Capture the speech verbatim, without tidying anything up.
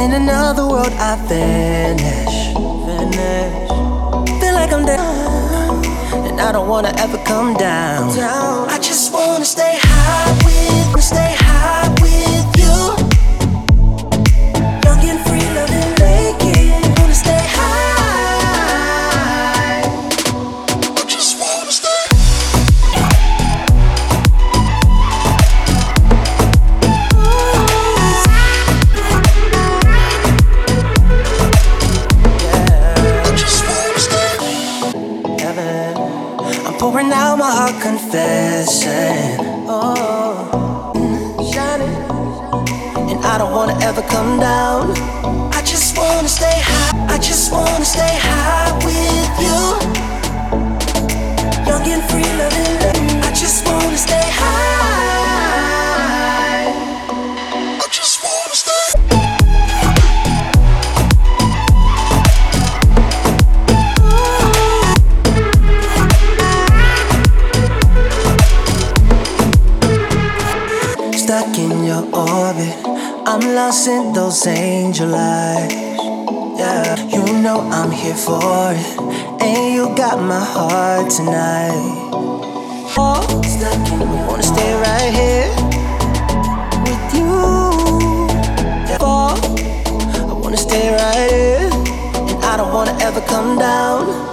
In another world I vanish, vanish. Feel like I'm down, and I don't wanna ever come down, down. I just wanna stay high with, stay high with you. Young and free, loving naked. Wanna stay high. I just wanna stay. Pouring out my heart, confessing, oh, shining, and I don't wanna ever come down. I just wanna stay high. I just wanna stay high with you. Young and free, loving. I just wanna stay high. I just wanna stay. Stuck in your orbit, I'm lost in those angel eyes. Yeah, you know I'm here for it, and you got my heart tonight. Oh, stuck in you, wanna stay right here with you. Yeah, oh, I wanna stay right here, and I don't wanna ever come down.